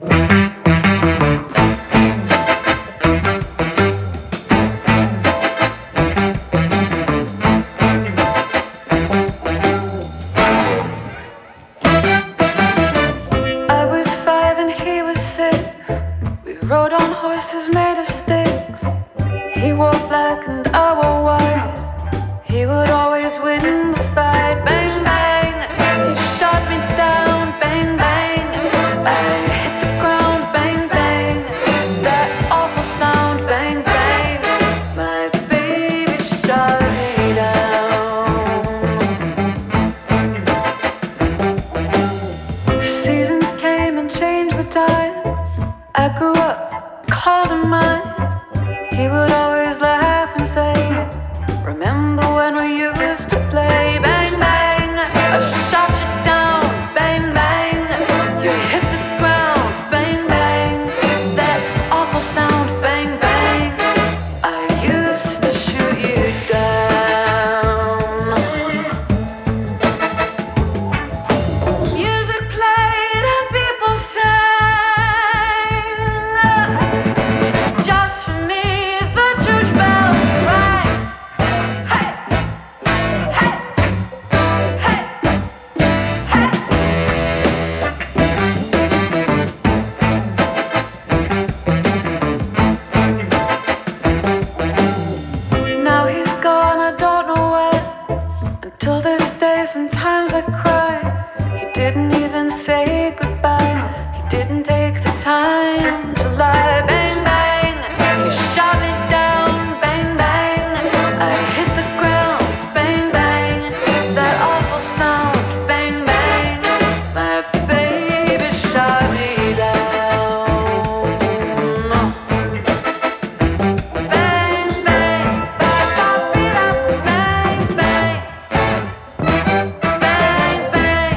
I was 5 and he was 6. We rode on horses made of sticks. He wore black and I wore white. He would always win the fight. Bang, bang, he shot me down. Bang, bang, I hit the ground. Bang, bang, that awful sound. Bang, bang, my baby shot me down. Seasons came and changed the time. I grew up, called him mine. He would always laugh and say, remember when we used to play? Bang, bang, I shot you down. Bang, bang, you hit the ground. Bang, bang, that awful sound. Bang, bang, I used to shoot you down. Music played and people sang. Just for me, the church bells rang. Hey, hey, hey, hey. Now he's gone, I don't know where. Until this day, sometimes I cry. He didn't even say goodbye. He didn't take the time to lie. Bang, bang, he shot me down. Bang, bang, I hit the ground. Bang, bang, that awful sound. Bang, bang, my baby shot me down. Bang, bang, ba-da-be-da. Bang, bang, bang, bang.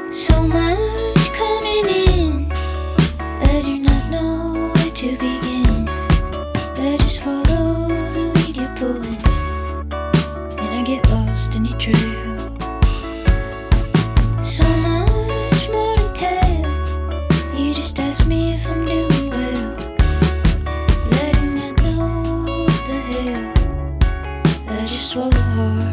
So much coming in, I do not know where to begin. I just follow the lead you're pulling, and I get lost in your trail. So much more to tell, you just ask me if I'm doing well. I do not know what the hell, I just swallow hard.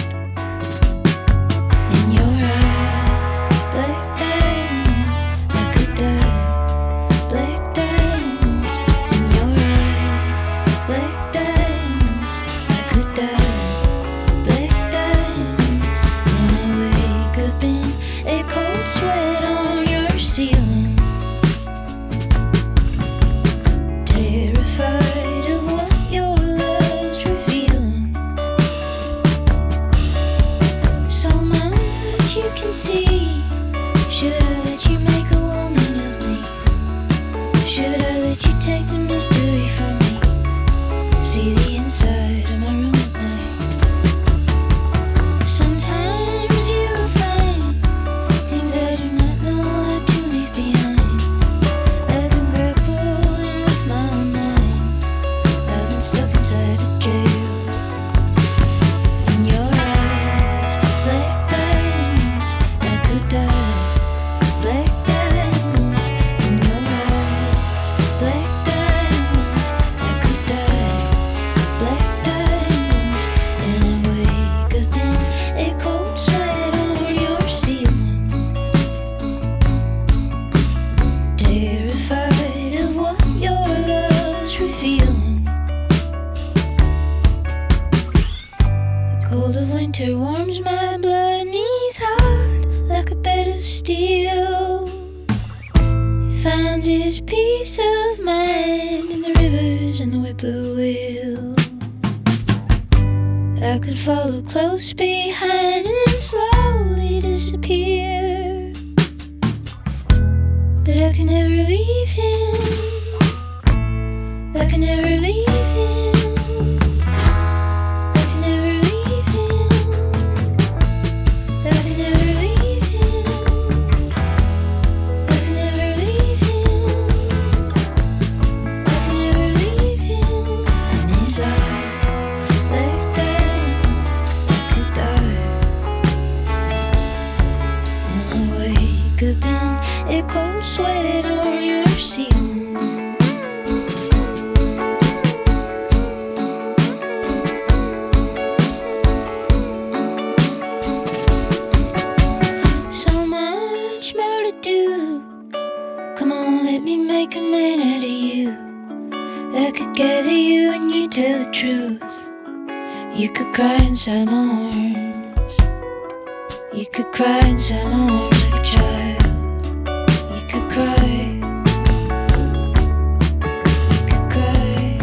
In your eyes, black diamonds, I could die. Black diamonds, in your eyes, black diamonds, I could die. Black diamonds, and I wake up in a cold sweat on your ceiling, terrified of what your love's revealing. So much you can see. Should I let you make a woman of me? Should I let you take the mystery from me? See the inside of my room at night. Sometimes you will find things I do not know how to leave behind. I've been grappling with my own mind. I've been stuck inside a jail. In your eyes, black diamonds, I could die. Black diamonds, in your eyes, black diamonds, I could die. Black diamonds, and I wake up in a cold sweat on your ceiling, terrified of what your love's revealing. The cold of winter warms my blood, knees hot like a bed of steel. He finds his peace of mind in the rivers and the whippoorwill. I could follow close behind and then slowly disappear, but I can never leave him. I can never leave him. I can never leave him. I can never leave him. I can never leave him. I can never leave him. In his eyes, like diamonds, I could die. And I wake up in a cold sweat on your ceiling. So much more to do. Come on, let me make a man out of you. I could gather you and you tell the truth. You could cry inside my arms. You could cry inside my arms like a child. You could cry. You could cry.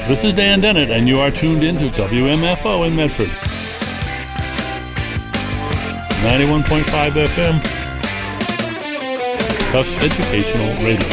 This is Dan Dennett, and you are tuned into WMFO in Medford. 91.5 FM, Tufts Educational Radio.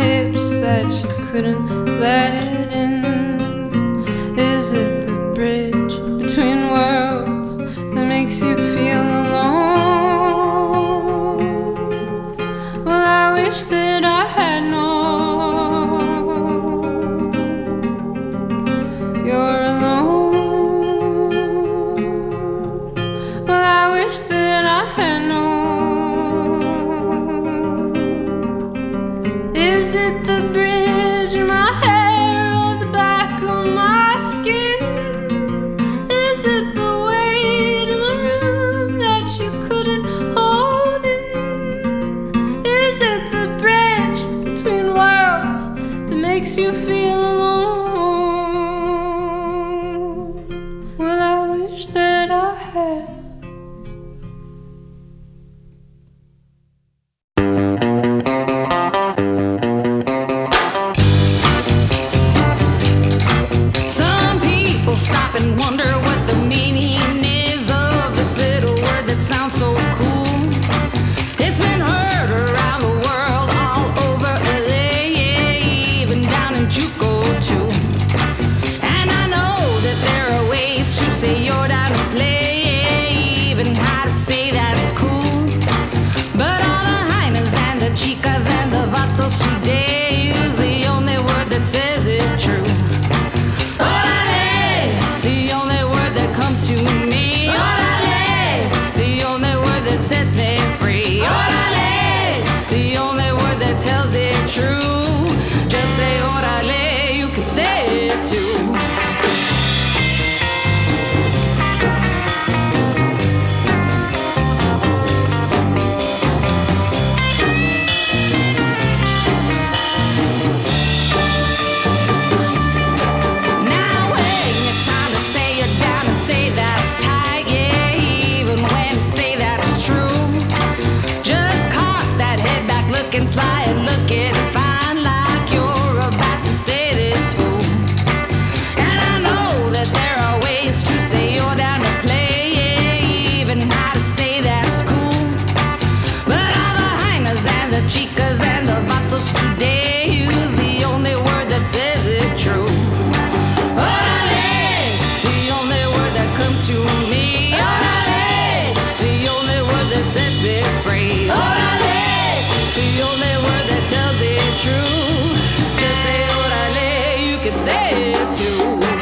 hips that you couldn't let in? Is it the bridge between worlds that makes you feel alone? Well, I wish that I had known you're alone. Well, I wish that I had known. Is it the bridge in my hair or the back of my skin? Is it the weight of the room that you couldn't hold in? Is it the bridge between worlds that makes you feel alone? Well, I wish that I had. Some people stop and wonder what the meaning is of this little word that sounds so cool. It's been heard around the world, all over LA, even down in Juco too. And I know that there are ways to say you're down to play, even how to say that's cool. But all the hyenas and the chicas and the vatos today use the only word that says it true. Orale, the only word that comes to me. Orale, the only word that sets me free. Orale, the only word that tells it true. Just say orale, you can say it too. Now when it's time to say it down and say that's tight, yeah, even when you say that's true. Just cock that head back, looking sly and looking fine, like you're about to say this fool. And I know that there are ways to say you're down to play, yeah, even how to say that's cool. But all the hyenas and the chicas and the vatos today use the only word that says it true. Orale, the only word that comes to me. Orale, the only word that sets me free. Orale, the only word that tells it true. Just say orale, you can say it too.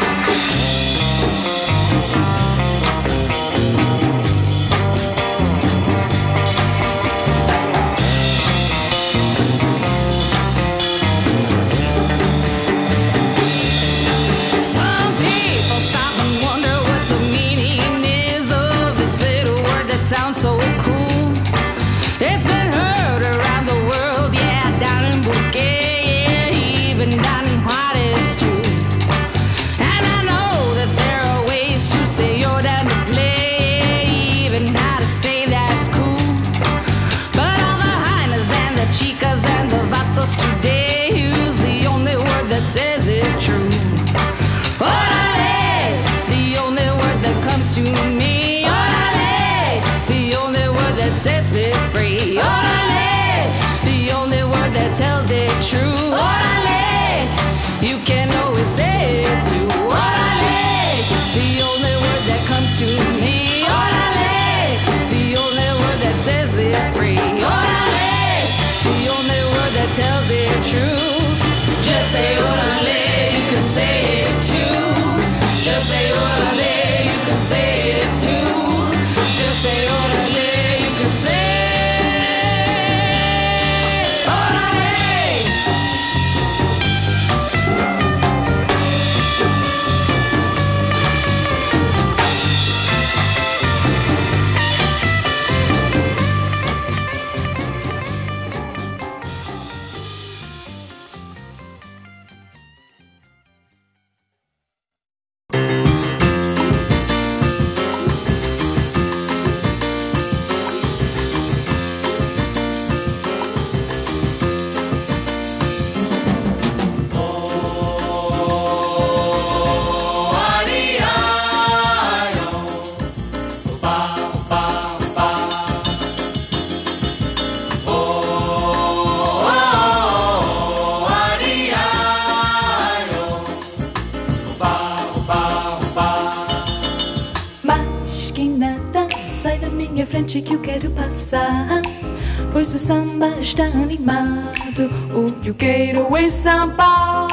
Some people stop and wonder what the meaning is of this little word that sounds so cool. It's been heard around the world, yeah, down in Bouquet, yeah, even down in Juarez too. And I know that there are ways to say you're down to play, even how to say that's cool. But all the hyenas and the chicas and the vatos today use the only word that says it true. Orale, the only word that comes to me. Orale, the only word that sets me free. Orale, the only word that tells it true. Orale, you can always say it too. Orale, the only word that comes to me. Orale, the only word that sets me free. Orale, the only word that tells it true. Just say orale, you can say it too. Just say orale, you can say it too. Just say orale, you can say orale. minha frente que eu quero passar, pois o samba está animado. O que eu quero é samba.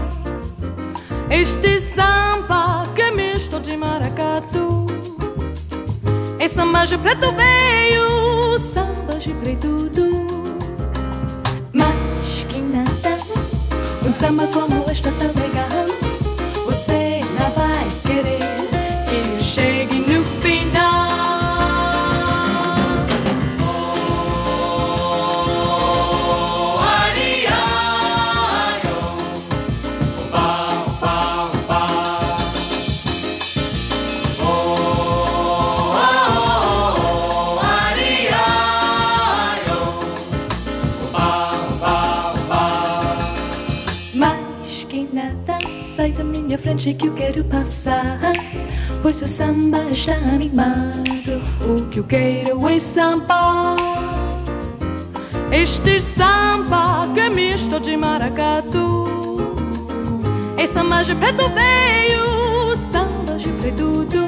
Este samba que é misto de maracatu. É samba de preto veio, samba de preto do. Mas que nada, um samba como este é tão legal. Você não vai querer que eu chegue no final. Sai da minha frente que eu quero passar, pois o samba está animado. O que eu quero é samba. Este samba que é misto de maracatu. É samba de preto veio, samba de preto do.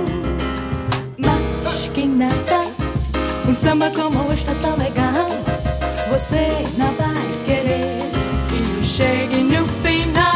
Mas que nada, um samba como este é tão legal. Você não vai querer que eu chegue no final.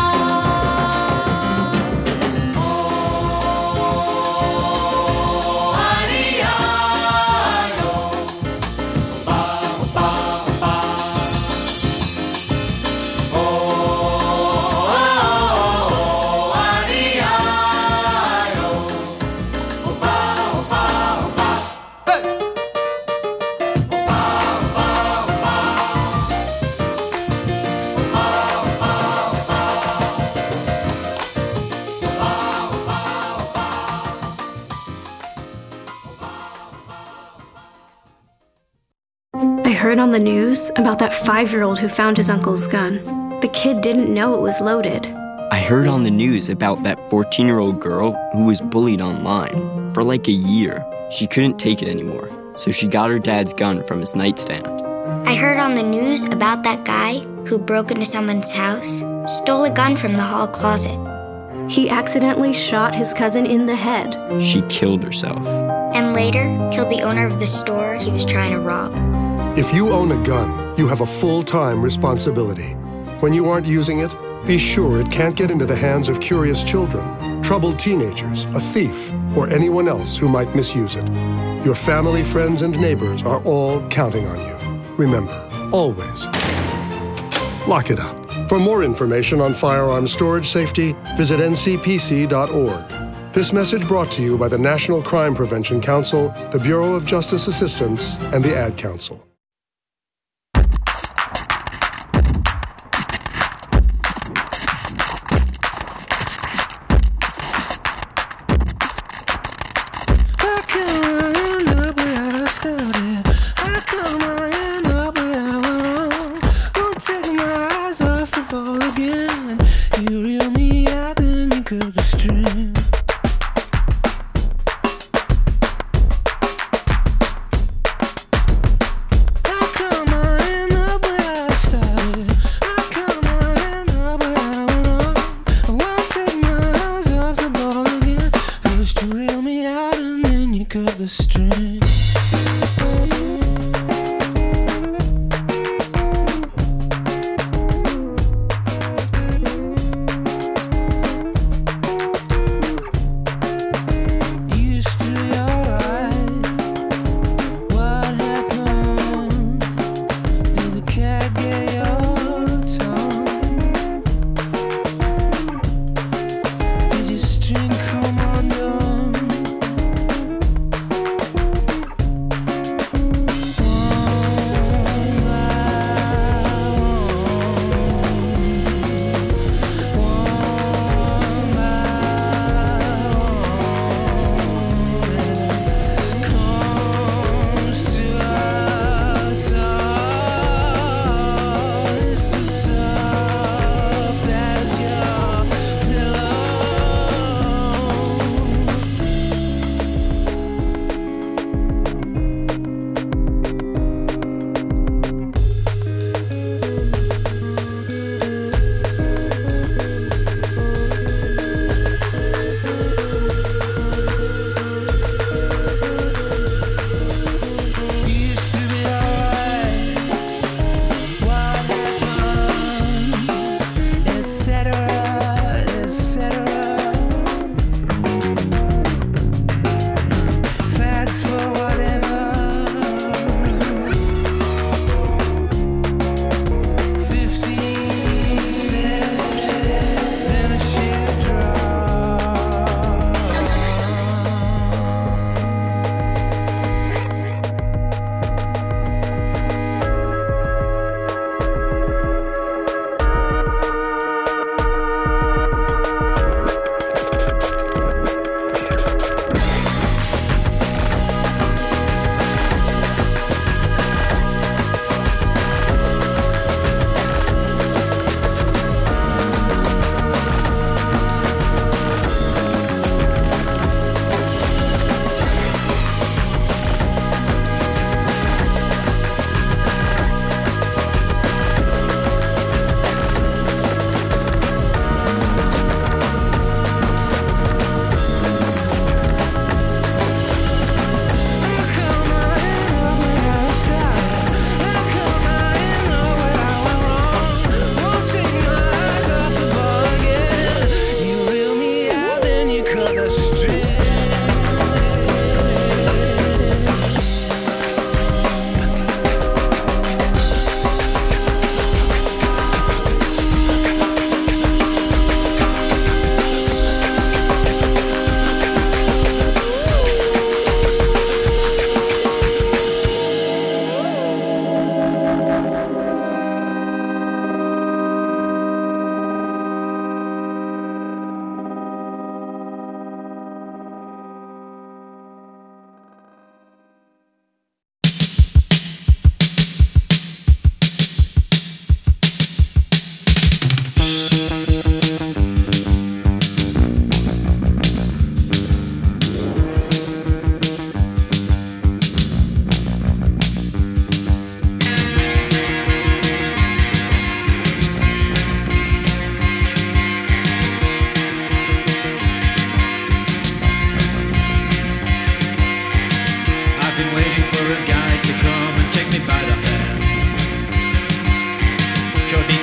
I heard on the news about that 5-year-old who found his uncle's gun. The kid didn't know it was loaded. I heard on the news about that 14-year-old girl who was bullied online. For like a year, she couldn't take it anymore, so she got her dad's gun from his nightstand. I heard on the news about that guy who broke into someone's house, stole a gun from the hall closet. He accidentally shot his cousin in the head. She killed herself. And later, killed the owner of the store he was trying to rob. If you own a gun, you have a full-time responsibility. When you aren't using it, be sure it can't get into the hands of curious children, troubled teenagers, a thief, or anyone else who might misuse it. Your family, friends, and neighbors are all counting on you. Remember, always, lock it up. For more information on firearm storage safety, visit ncpc.org. This message brought to you by the National Crime Prevention Council, the Bureau of Justice Assistance, and the Ad Council.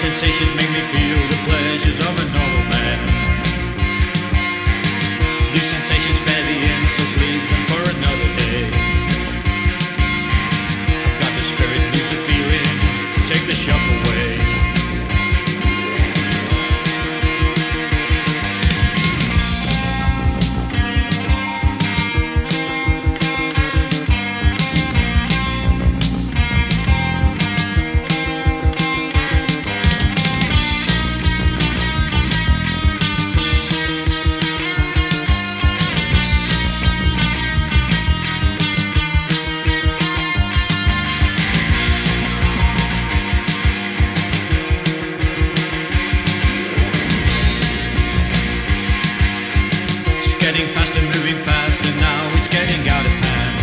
sensations make me feel the pleasures of a normal man. These sensations spare the insults, leave them for another day. I've got the spirit, lose the feeling, take the shock away. Getting faster, moving faster, now it's getting out of hand.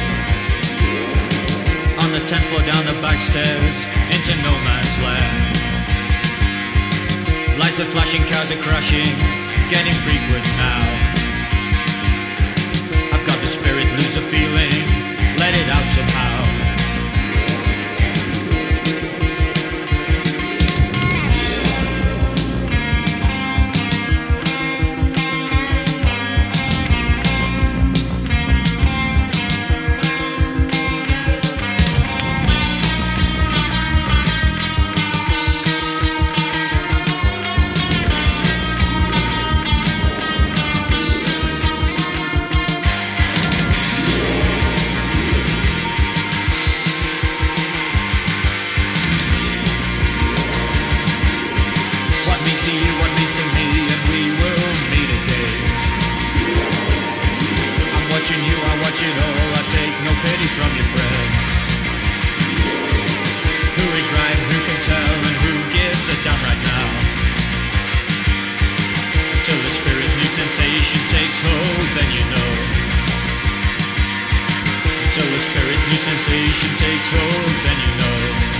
On the 10th floor, down the back stairs, into no man's land. Lights are flashing, cars are crashing, getting frequent now. I've got the spirit, lose the feeling, let it out somehow. Sensation takes hold, then you know. Till the spirit, new sensation takes hold, then you know.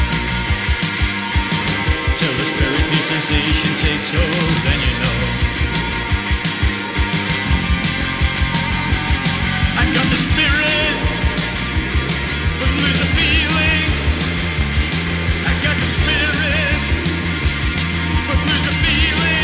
Till the spirit, new sensation takes hold, then you know. I got the spirit, but lose the feeling. I got the spirit, but lose the feeling.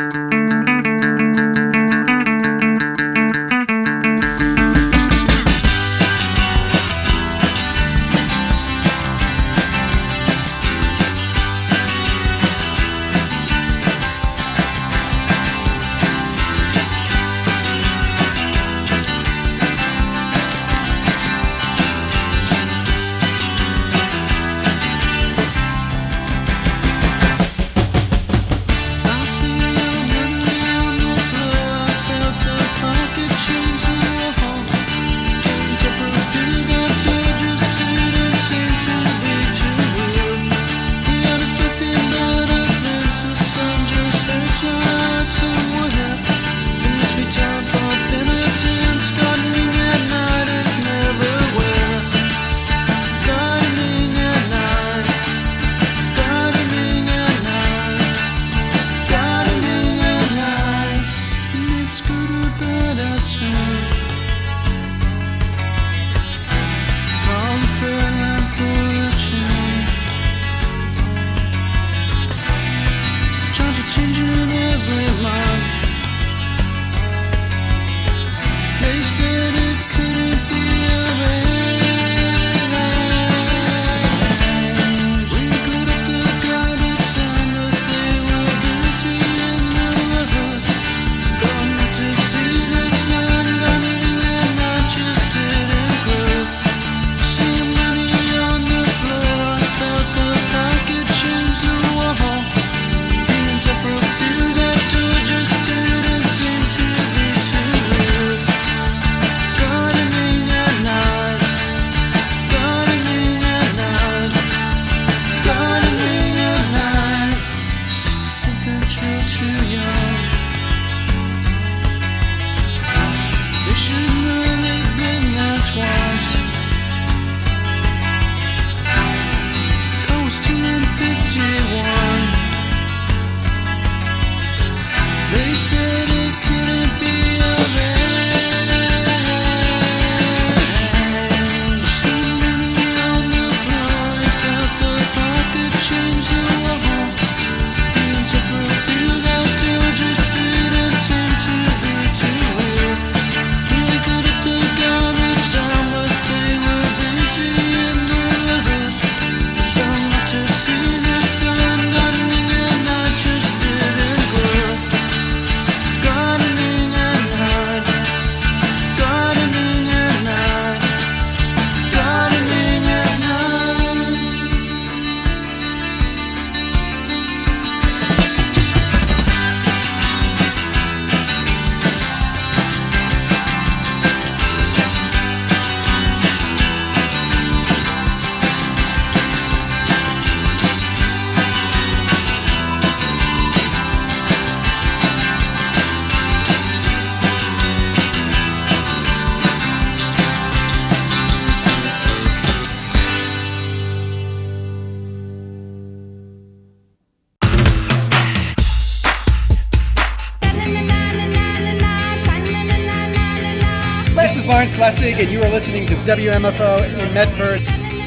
This is Lawrence Lessig, and you are listening to WMFO in Medford.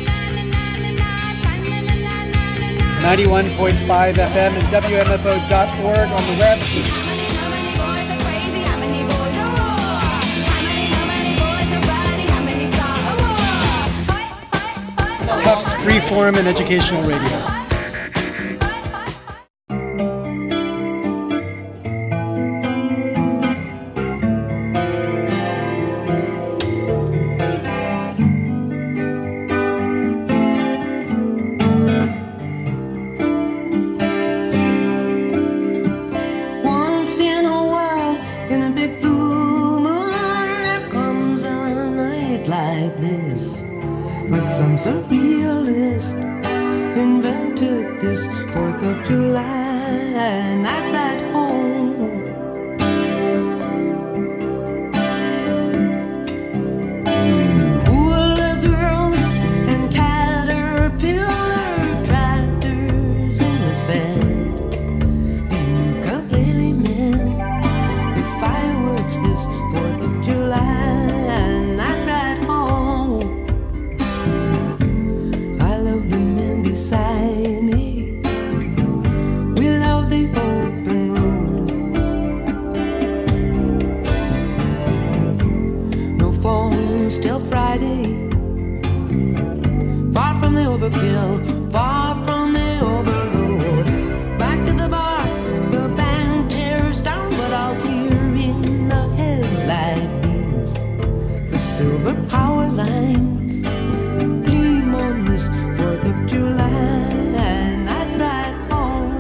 91.5 FM and WMFO.org on the web. Tufts Freeform and Educational Radio. Some surrealist invented this 4th of July night ride home. Hula girls and caterpillar tractors in the sand. The ukulele men, the fireworks this 4th of July night ride home. Beside me, we love the open road phone, still Friday. Far from the overkill, far from the overload. Back to the bar, the band tears down, but I'll hear in the headlight beams the silver power lines gleam on this 4th of July. And I'd ride home.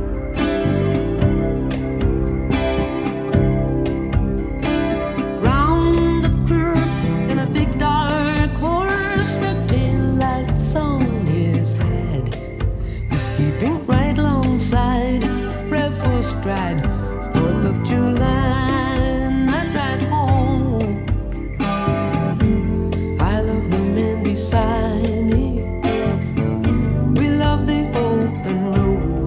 Round the curve in a big dark horse, red taillights on his head. He's keeping right alongside, rev for stride, 4th of July. And I'd ride home. I love the men beside me. We love the open road.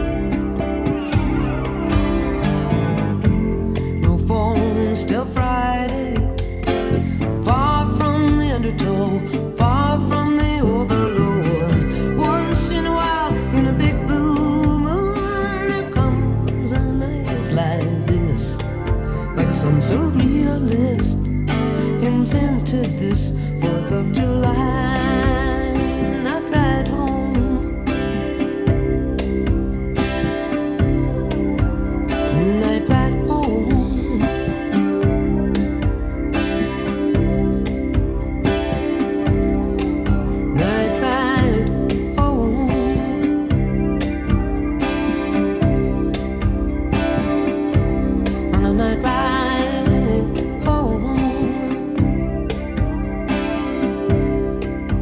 No phone, still Friday. Far from the undertow, far from the overload. Once in a while, in a big blue moon, there comes a night like this, like some surrealist invented this 4th of July. And I'd ride home. And I'd ride home. And I'd ride home. And I'd ride home.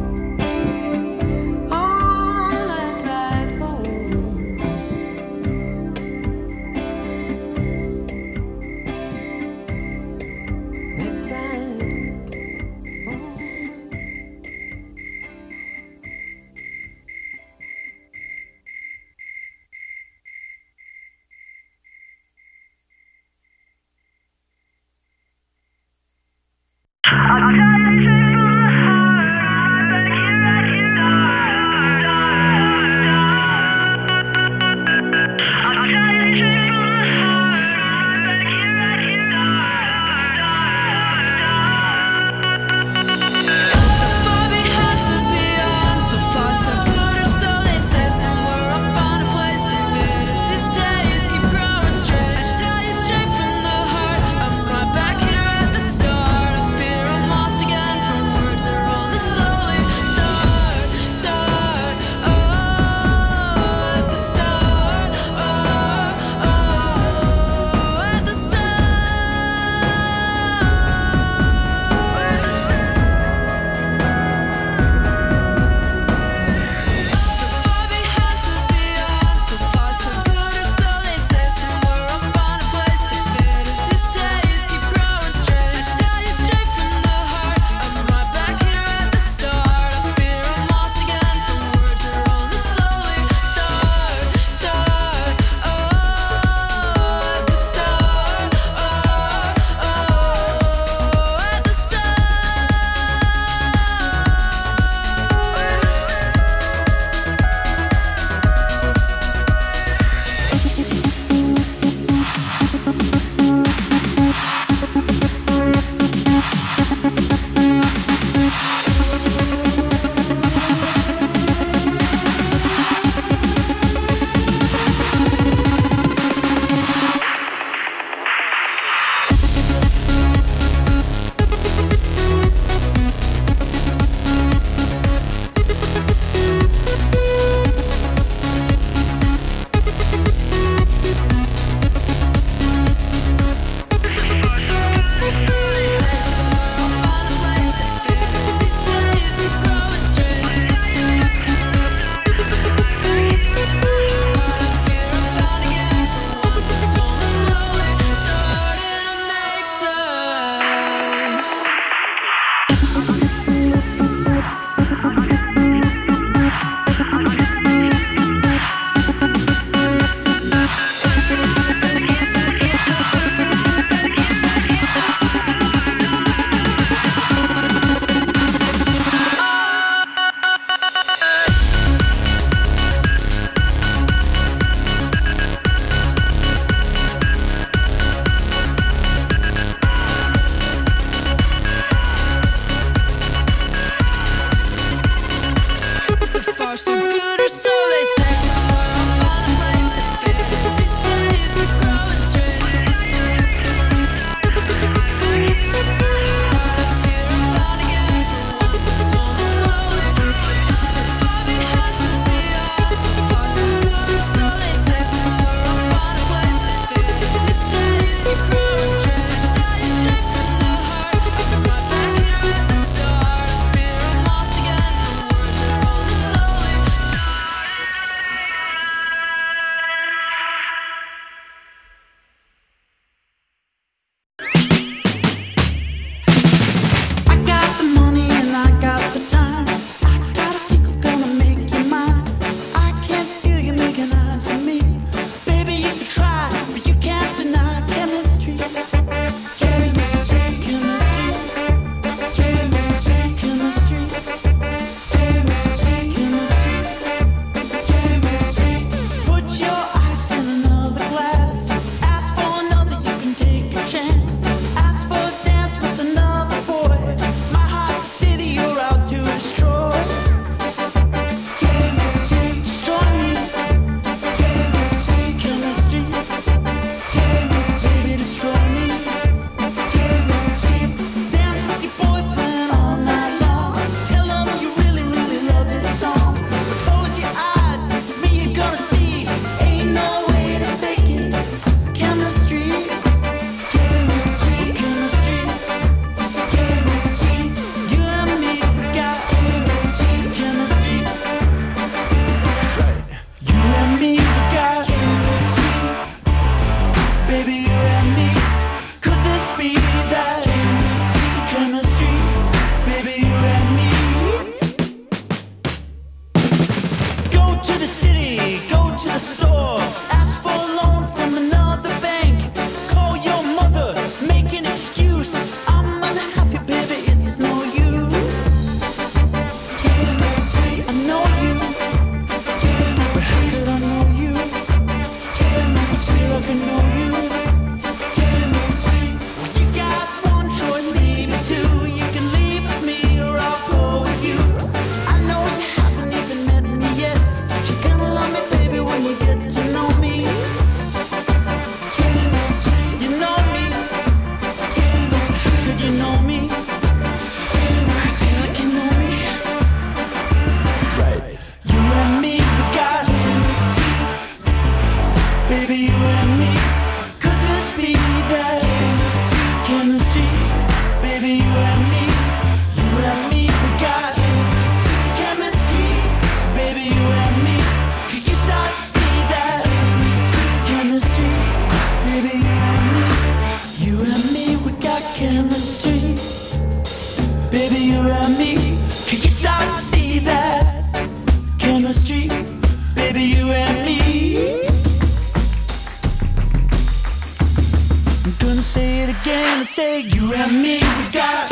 me, we got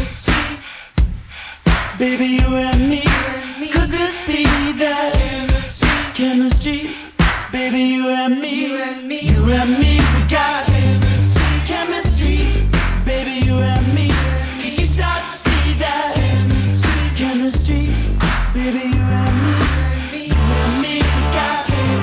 baby, you and me. Could this be that chemistry? Baby, you and me. You and me, we got chemistry. Baby, you and me. Can you start to see that chemistry? Baby, you and me. You and me, we got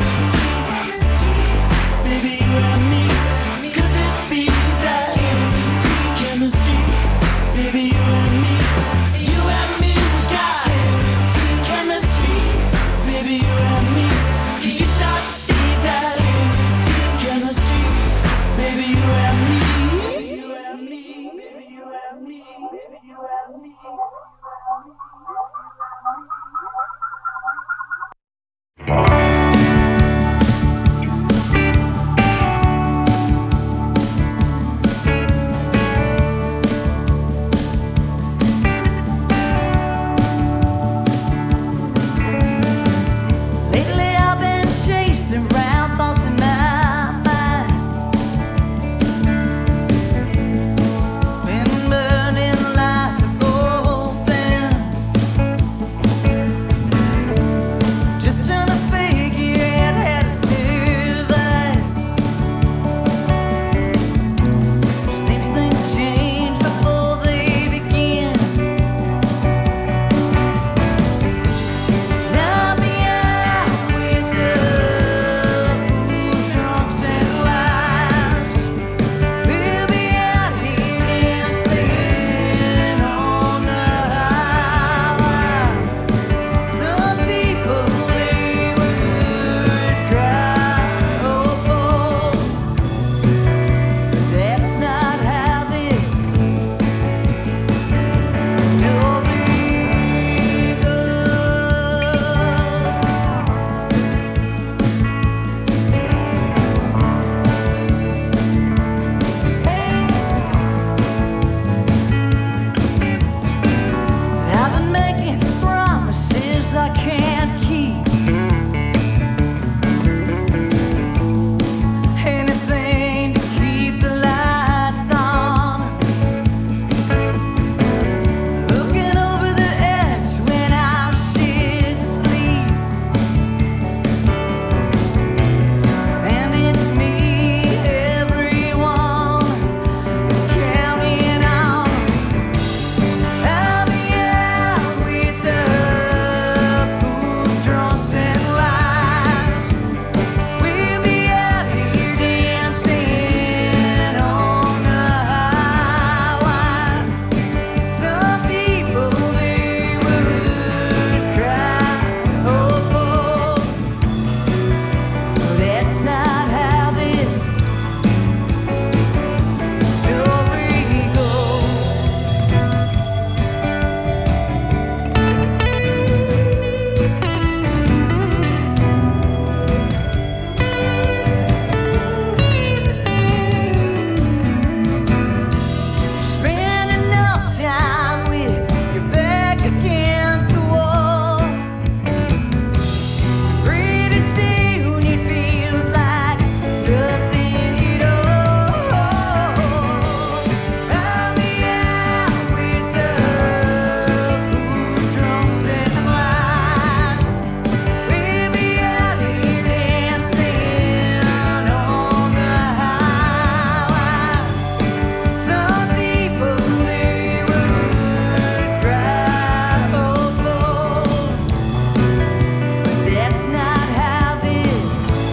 baby, you and me. Could this be that chemistry? Baby, you and me. You and me, we got chemistry. Baby, you and me. Can you start to see that chemistry? Baby, you and me. You and me, baby, you and me, baby, you and me. Lately I've been chasing round thoughts in my mind. Been burning life at both ends. Just trying to figure out how to survive. Seems things change before they begin. Now be out with the fools, drunks and lies. We'll be out here dancing on the highway. Some people they would cry, oh, that's not how this story I've been making promises I can't keep. Anything to keep the lights on. Looking over the edge when I should sleep. And it's me everyone is counting on. I'll be out with the fools, drunks and lies. We'll be out here dancing on the highway. Some people they would cry, oh, that's not how this story goes. Spend enough time with your back against the wall. Pretty soon it feels like nothing at all. I'll be out with the fools, drunks and lies. We'll be out here dancing on the highway. Some people they would cry, oh, that's not how this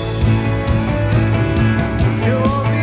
story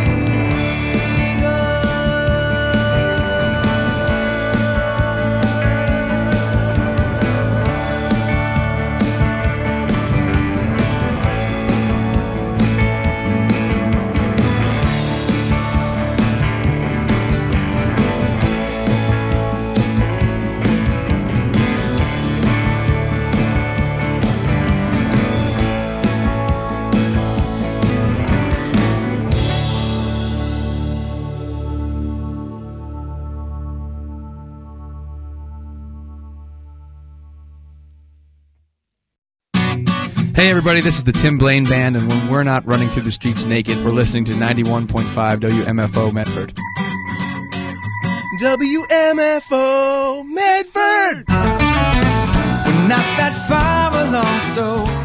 Hey everybody, this is the Tim Blaine Band, and when we're not running through the streets naked, we're listening to 91.5 WMFO Medford. WMFO Medford. We're not that far along, so